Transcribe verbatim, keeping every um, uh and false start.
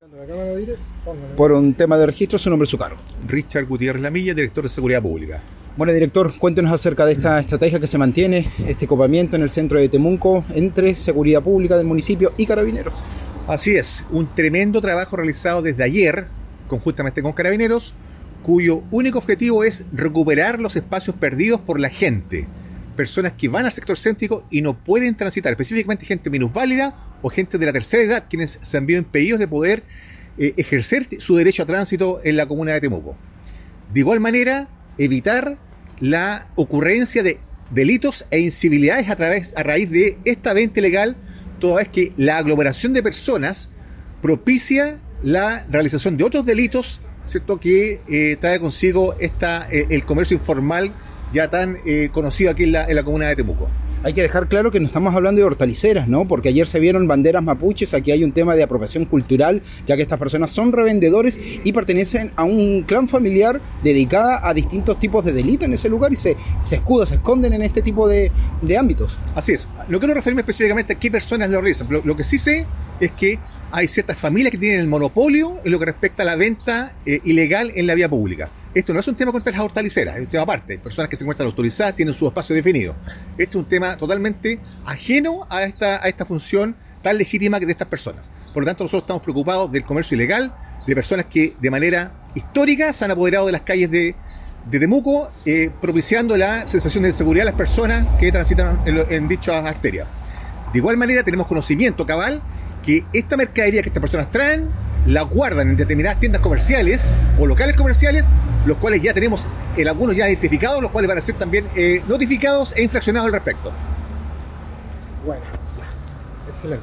Por un tema de registro, su nombre y su cargo. Richard Gutiérrez Lamilla, director de Seguridad Pública. Bueno, director, cuéntenos acerca de esta estrategia que se mantiene, este copamiento en el centro de Temuco entre Seguridad Pública del municipio y Carabineros. Así es, un tremendo trabajo realizado desde ayer, conjuntamente con Carabineros, cuyo único objetivo es recuperar los espacios perdidos por la gente. Personas que van al sector céntrico y no pueden transitar, específicamente gente minusválida o gente de la tercera edad, quienes se han visto impedidos de poder eh, ejercer su derecho a tránsito en la comuna de Temuco. De igual manera, evitar la ocurrencia de delitos e incivilidades a, través, a raíz de esta venta ilegal, toda vez que la aglomeración de personas propicia la realización de otros delitos, ¿cierto?, que eh, trae consigo esta, eh, el comercio informal ya tan eh, conocido aquí en la, en la comuna de Temuco. Hay que dejar claro que no estamos hablando de hortaliceras, ¿no? Porque ayer se vieron banderas mapuches, aquí hay un tema de apropiación cultural, ya que estas personas son revendedores y pertenecen a un clan familiar dedicada a distintos tipos de delitos en ese lugar y se, se escudan, se esconden en este tipo de, de ámbitos. Así es. No quiero referirme específicamente a qué personas lo realizan, pero lo que sí sé es que hay ciertas familias que tienen el monopolio en lo que respecta a la venta eh, ilegal en la vía pública. Esto no es un tema contra las hortaliceras, es un tema aparte. Hay personas que se encuentran autorizadas, tienen su espacio definido. Este es un tema totalmente ajeno a esta, a esta función tan legítima que de estas personas. Por lo tanto, nosotros estamos preocupados del comercio ilegal, de personas que de manera histórica se han apoderado de las calles de, de Temuco, eh, propiciando la sensación de inseguridad a las personas que transitan en, en dichas arterias. De igual manera, tenemos conocimiento cabal que esta mercadería que estas personas traen la guardan en determinadas tiendas comerciales o locales comerciales, los cuales ya tenemos en algunos ya identificados, los cuales van a ser también eh, notificados e infraccionados al respecto. Bueno, excelente.